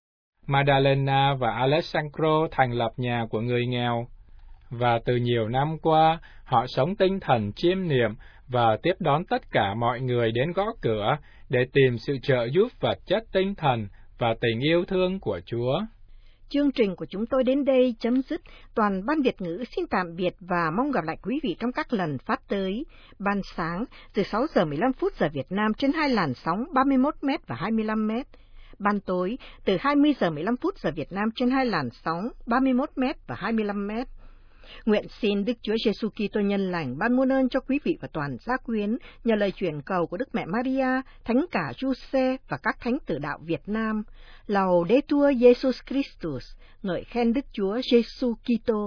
Madalena và Alessandro thành lập nhà của người nghèo, và từ nhiều năm qua, họ sống tinh thần chiêm niệm và tiếp đón tất cả mọi người đến gõ cửa để tìm sự trợ giúp vật chất tinh thần và tình yêu thương của Chúa. Chương trình của chúng tôi đến đây chấm dứt. Toàn ban Việt ngữ xin tạm biệt và mong gặp lại quý vị trong các lần phát tới. Ban sáng từ sáu giờ mười lăm phút giờ Việt Nam trên hai làn sóng ba mươi mốt mét và hai mươi lăm mét. Ban tối từ hai mươi giờ mười lăm phút giờ Việt Nam trên hai làn sóng ba mươi mốt mét và hai mươi lăm mét. Nguyện xin Đức Chúa Giêsu Kitô nhân lành ban muôn ơn cho quý vị và toàn gia quyến nhờ lời chuyển cầu của Đức Mẹ Maria, Thánh cả Giuse và các thánh tử đạo Việt Nam. Laudetur Jesus Christus, ngợi khen Đức Chúa Giêsu Kitô.